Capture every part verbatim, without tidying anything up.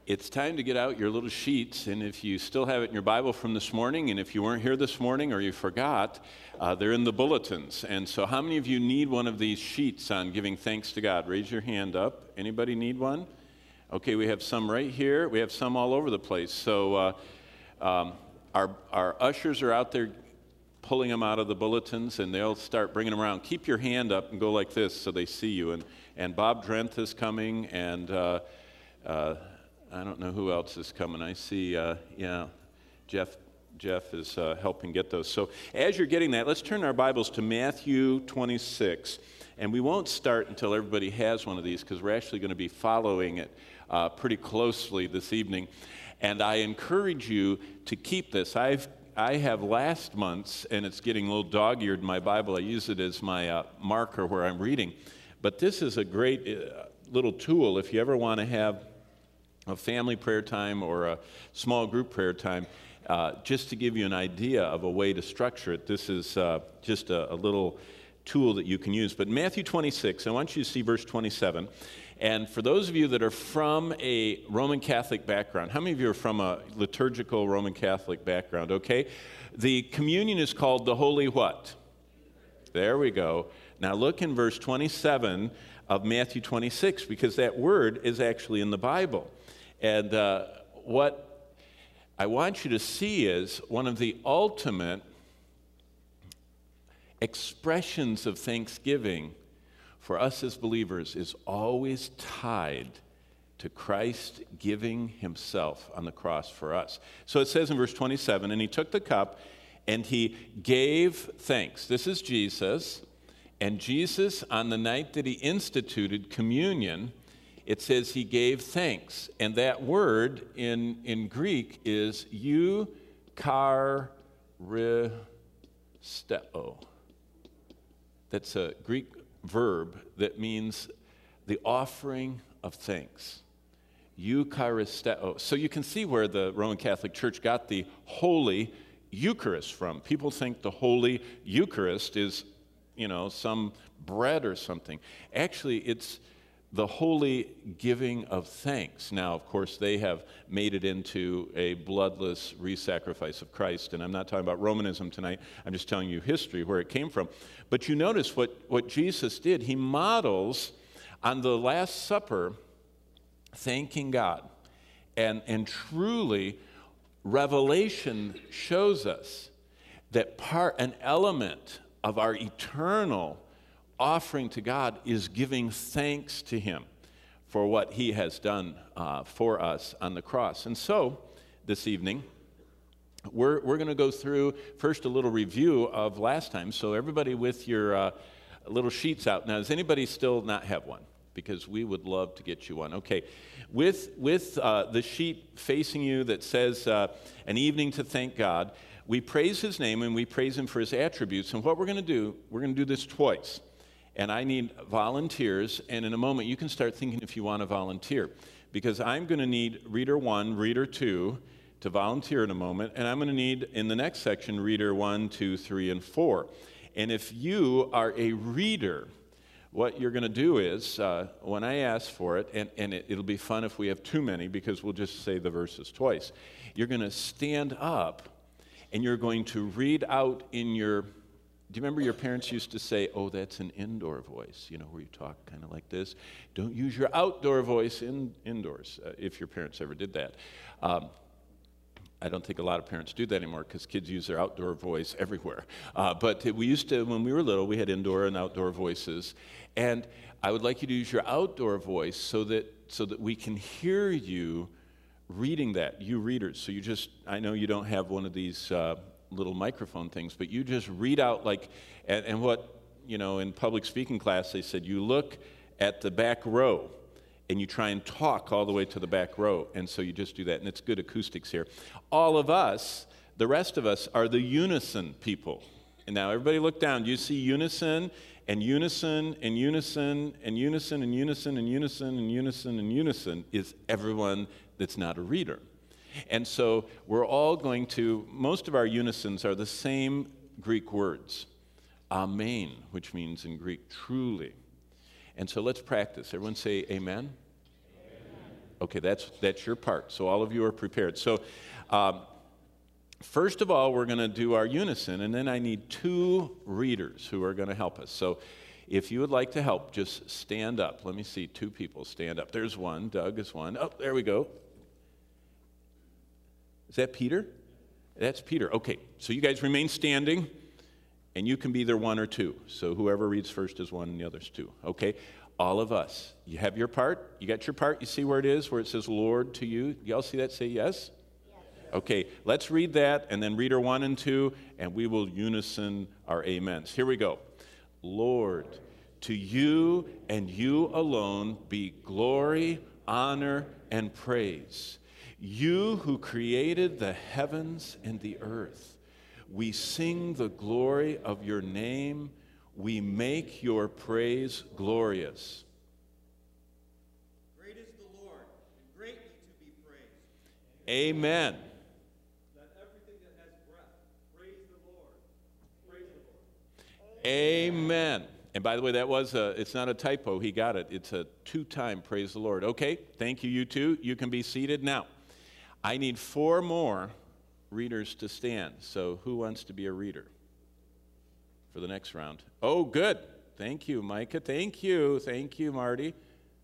It's time to get out your little sheets, and if you still have it in your Bible from this morning, and if you weren't here this morning or you forgot, uh, they're in the bulletins. And so how many of you need one of these sheets on giving thanks to God? Raise your hand up. Anybody need one? Okay, we have some right here. We have some all over the place. So uh, um, our, our ushers are out there pulling them out of the bulletins, and they'll start bringing them around. Keep your hand up and go like this so they see you. And, and Bob Drenth is coming, and... Uh, uh, I don't know who else is coming. I see, uh, yeah, Jeff Jeff is uh, helping get those. So as you're getting that, let's turn our Bibles to Matthew twenty-six. And we won't start until everybody has one of these because we're actually going to be following it uh, pretty closely this evening. And I encourage you to keep this. I've I have last month's, and it's getting a little dog-eared in my Bible. I use it as my uh, marker where I'm reading. But this is a great uh, little tool if you ever want to have a family prayer time or a small group prayer time, uh, just to give you an idea of a way to structure it. This is uh, just a, a little tool that you can use. But Matthew twenty-six, I want you to see verse twenty-seven. And for those of you that are from a Roman Catholic background, how many of you are from a liturgical Roman Catholic background? Okay. The communion is called the Holy what? There we go. Now look in verse twenty-seven of Matthew twenty-six, because that word is actually in the Bible. And uh, what I want you to see is one of the ultimate expressions of thanksgiving for us as believers is always tied to Christ giving himself on the cross for us. So it says in verse twenty-seven, and he took the cup and he gave thanks. This is Jesus. And Jesus, on the night that he instituted communion, it says he gave thanks. And that word in, in Greek is eucharisteo. That's a Greek verb that means the offering of thanks. Eucharisteo. So you can see where the Roman Catholic Church got the Holy Eucharist from. People think the Holy Eucharist is, you know, some bread or something. Actually, it's the holy giving of thanks. Now, of course, they have made it into a bloodless re-sacrifice of Christ, and I'm not talking about Romanism tonight. I'm just telling you history, where it came from. But you notice what, what Jesus did. He models on the Last Supper thanking God. And, and truly, Revelation shows us that part, an element of our eternal offering to God is giving thanks to him for what he has done uh, for us on the cross. And so, this evening, we're, we're going to go through first a little review of last time. So everybody with your uh, little sheets out. Now, does anybody still not have one? Because we would love to get you one. Okay, with, with uh, the sheet facing you that says, uh, an evening to thank God, we praise his name and we praise him for his attributes. And what we're going to do, we're going to do this twice. And I need volunteers. And in a moment, you can start thinking if you want to volunteer. Because I'm going to need reader one, reader two to volunteer in a moment. And I'm going to need, in the next section, reader one, two, three, and four. And if you are a reader, what you're going to do is, uh, when I ask for it, and, and it, it'll be fun if we have too many because we'll just say the verses twice. You're going to stand up. And you're going to read out in your, do you remember your parents used to say, oh, that's an indoor voice, you know, where you talk kind of like this. Don't use your outdoor voice in indoors, uh, if your parents ever did that. Um, I don't think a lot of parents do that anymore because kids use their outdoor voice everywhere. Uh, but we used to, when we were little, we had indoor and outdoor voices. And I would like you to use your outdoor voice so that so that we can hear you reading that, you readers. So you just, I know you don't have one of these uh, little microphone things, but you just read out like, and, and what, you know, in public speaking class, they said you look at the back row and you try and talk all the way to the back row. And so you just do that, and it's good acoustics here. All of us, the rest of us, are the unison people. And now everybody look down. Do you see unison and unison and unison and unison and unison and unison and unison and unison is everyone that's not a reader. And so we're all going to, most of our unisons are the same Greek words. Amen, which means in Greek, truly. And so let's practice. Everyone say amen. Amen. Okay, that's, that's your part. So all of you are prepared. So um, first of all, we're going to do our unison, and then I need two readers who are going to help us. So if you would like to help, just stand up. Let me see, two people stand up. There's one. Doug is one. Oh, there we go. Is that Peter? That's Peter. Okay, so you guys remain standing, and you can be either one or two. So whoever reads first is one, and the other's two. Okay, all of us. You have your part? You got your part? You see where it is, where it says Lord to you? Y'all see that? Say yes? Okay, let's read that, and then reader one and two, and we will unison our amens. Here we go. Lord, to you and you alone be glory, honor, and praise. You who created the heavens and the earth. We sing the glory of your name. We make your praise glorious. Great is the Lord, and greatly to be praised. Amen. Let everything that has breath praise the Lord. Praise the Lord. Amen. And by the way, that was a, it's not a typo. He got it. It's a two-time praise the Lord. Okay, thank you, you two. You can be seated now. I need four more readers to stand. So who wants to be a reader for the next round? Oh, good. Thank you, Micah. Thank you. Thank you, Marty.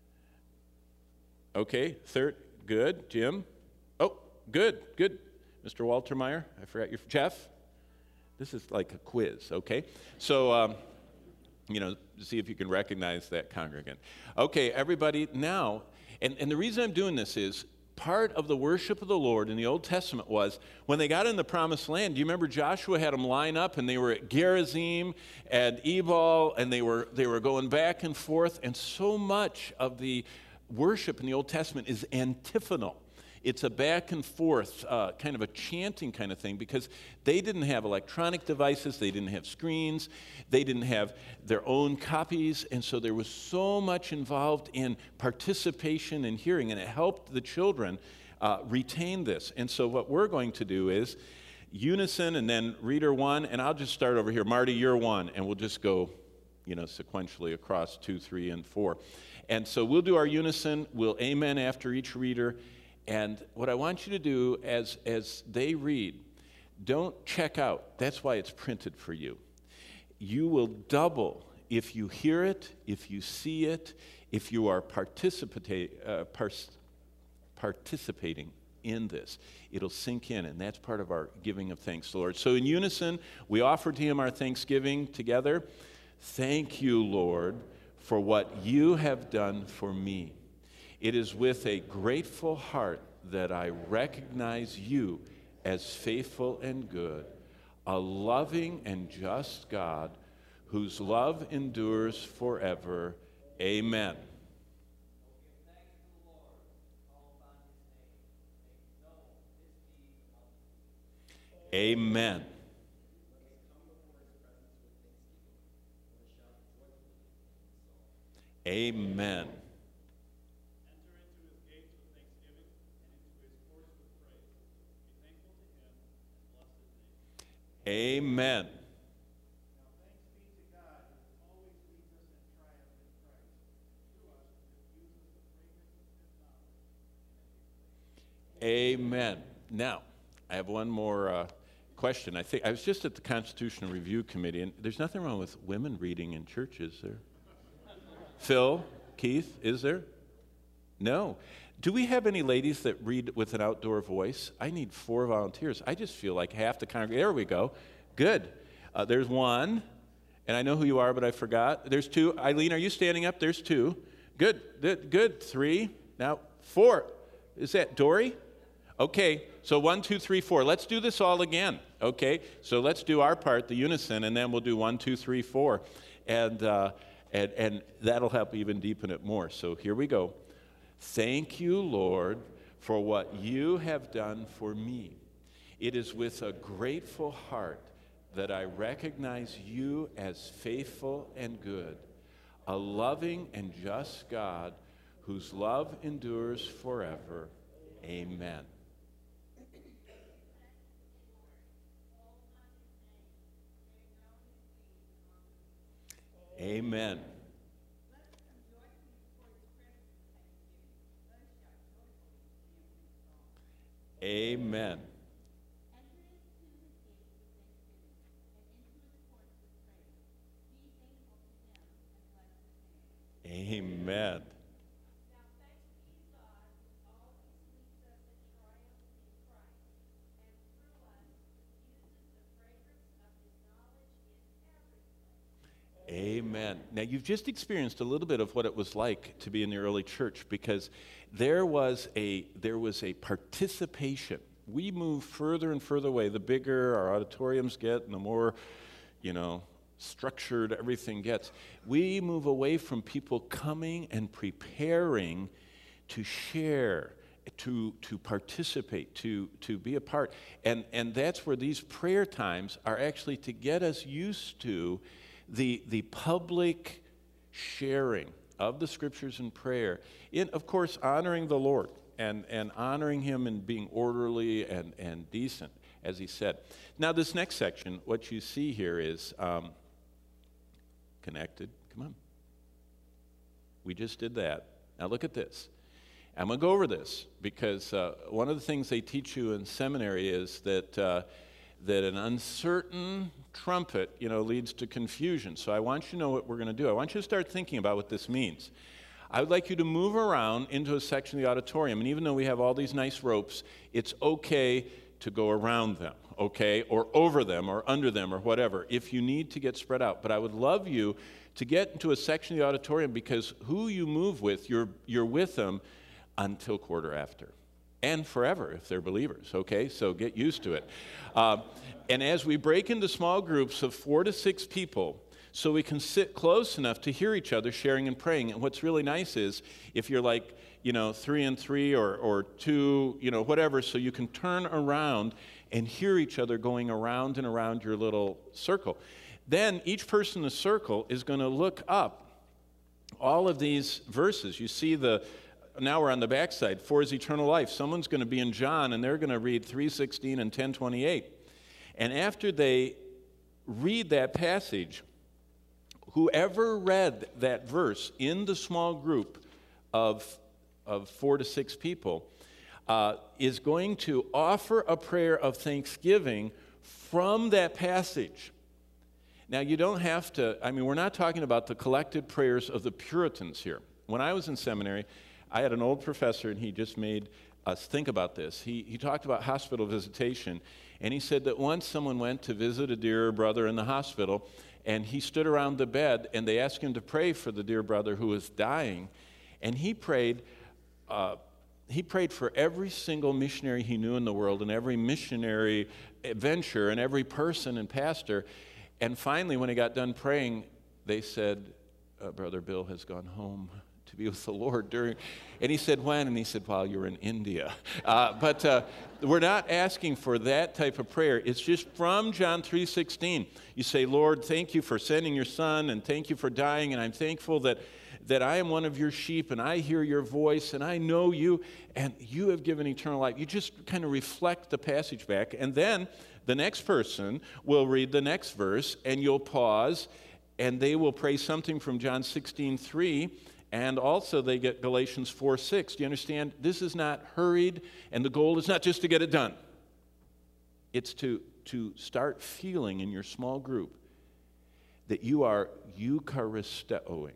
Okay, third. Good. Jim. Oh, good, good. Mister Walter Meyer. I forgot your Jeff. This is like a quiz, okay? So, um, you know, see if you can recognize that congregant. Okay, everybody, now, and, and the reason I'm doing this is part of the worship of the Lord in the Old Testament was when they got in the Promised Land, do you remember Joshua had them line up and they were at Gerizim and Ebal and they were, they were going back and forth, and so much of the worship in the Old Testament is antiphonal. It's a back and forth, uh, kind of a chanting kind of thing, because they didn't have electronic devices, they didn't have screens, they didn't have their own copies, and so there was so much involved in participation and hearing, and it helped the children uh, retain this. And so what we're going to do is unison, and then reader one, and I'll just start over here. Marty, you're one, and we'll just go, you know, sequentially across two, three, and four. And so we'll do our unison, we'll amen after each reader. And what I want you to do as, as they read, don't check out. That's why it's printed for you. You will double if you hear it, if you see it, if you are participate, uh, par- participating in this. It'll sink in, and that's part of our giving of thanks, Lord. So in unison, we offer to him our thanksgiving together. Thank you, Lord, for what you have done for me. It is with a grateful heart that I recognize you as faithful and good, a loving and just God whose love endures forever. Amen. Amen. Amen. Amen. Now thanks be to God who always leads us in triumph in Christ, through us and diffuses the fragrance of his knowledge in every place. Amen. Now, I have one more uh, question. I think I was just at the Constitutional Review Committee, and there's nothing wrong with women reading in churches, is there? Phil, Keith, is there? No. Do we have any ladies that read with an outdoor voice? I need four volunteers. I just feel like half the congregation. There we go. Good. Uh, there's one, and I know who you are, but I forgot. There's two. Eileen, are you standing up? There's two. Good. Good. Good. Three. Now, four. Is that Dory? Okay. So one, two, three, four. Let's do this all again. Okay. So let's do our part, the unison, and then we'll do one, two, three, four. And, uh, and, and that'll help even deepen it more. So here we go. Thank you, Lord, for what you have done for me. It is with a grateful heart that I recognize you as faithful and good, a loving and just God whose love endures forever. Amen. Amen. Amen. Amen. Amen. Now, you've just experienced a little bit of what it was like to be in the early church, because there was a there was a participation. We move further and further away. The bigger our auditoriums get and the more, you know, structured everything gets, we move away from people coming and preparing to share, to to participate, to to be a part. And and that's where these prayer times are actually to get us used to the the public sharing of the scriptures and prayer, in, of course, honoring the Lord and, and honoring him and being orderly and, and decent, as he said. Now, this next section, what you see here is um, connected. Come on. We just did that. Now, look at this. I'm going to go over this because uh, one of the things they teach you in seminary is that uh, that an uncertain trumpet, you know, leads to confusion. So I want you to know what we're going to do. I want you to start thinking about what this means. I would like you to move around into a section of the auditorium, and even though we have all these nice ropes, it's okay to go around them, okay, or over them or under them or whatever, if you need to get spread out. But I would love you to get into a section of the auditorium, because who you move with, you're, you're with them until quarter after. And forever if they're believers, okay? So get used to it. Uh, and as we break into small groups of four to six people, so we can sit close enough to hear each other sharing and praying. And what's really nice is if you're like, you know, three and three or, or two, you know, whatever, so you can turn around and hear each other going around and around your little circle. Then each person in the circle is going to look up all of these verses. You see the... Now we're on the backside. For is eternal life. Someone's going to be in John, and they're going to read three sixteen and ten twenty-eight. And after they read that passage, whoever read that verse in the small group of, of four to six people uh, is going to offer a prayer of thanksgiving from that passage. Now, you don't have to, I mean, we're not talking about the collected prayers of the Puritans here. When I was in seminary, I had an old professor, and he just made us think about this. He, he talked about hospital visitation, and he said that once someone went to visit a dear brother in the hospital, and he stood around the bed, and they asked him to pray for the dear brother who was dying, and he prayed, uh, he prayed for every single missionary he knew in the world, and every missionary venture, and every person and pastor, and finally, when he got done praying, they said, uh, Brother Bill has gone home to be with the Lord during, and he said, when? And he said, while you were in India. Uh, but uh, we're not asking for that type of prayer. It's just from John three sixteen. You say, Lord, thank you for sending your son, and thank you for dying, and I'm thankful that, that I am one of your sheep, and I hear your voice, and I know you, and you have given eternal life. You just kind of reflect the passage back, and then the next person will read the next verse, and you'll pause, and they will pray something from John sixteen three, and also they get Galatians four six. Do you understand? This is not hurried, and the goal is not just to get it done. It's to, to start feeling in your small group that you are Eucharisteoing,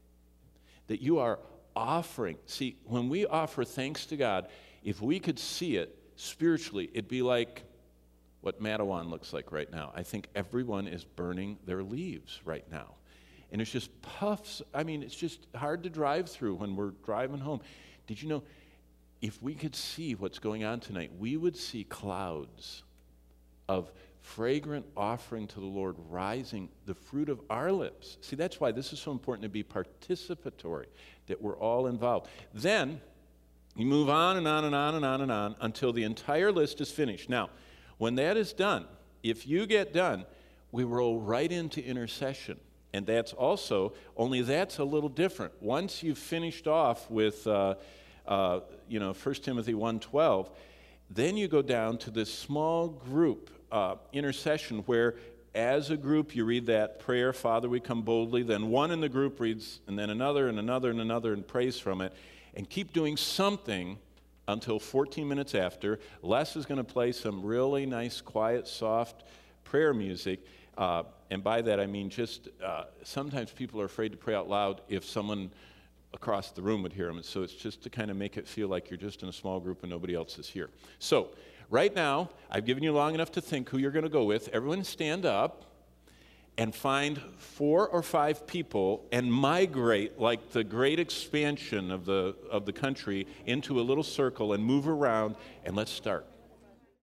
that you are offering. See, when we offer thanks to God, if we could see it spiritually, it'd be like what Mattawan looks like right now. I think everyone is burning their leaves right now. And it's just puffs. I mean, it's just hard to drive through when we're driving home. Did you know, if we could see what's going on tonight, we would see clouds of fragrant offering to the Lord rising, the fruit of our lips. See, that's why this is so important to be participatory, that we're all involved. Then you move on and on and on and on and on until the entire list is finished. Now, when that is done, if you get done, we roll right into intercession. And that's also, only that's a little different. Once you've finished off with, uh, uh, you know, First Timothy one twelve, then you go down to this small group uh, intercession where, as a group, you read that prayer, Father, we come boldly. Then one in the group reads, and then another and another and another and prays from it. And keep doing something until fourteen minutes after. Les is going to play some really nice, quiet, soft prayer music. Uh, and by that I mean just uh, sometimes people are afraid to pray out loud if someone across the room would hear them. And so it's just to kind of make it feel like you're just in a small group and nobody else is here. So right now, I've given you long enough to think who you're going to go with. Everyone stand up and find four or five people and migrate like the great expansion of the, of the country into a little circle and move around, and let's start.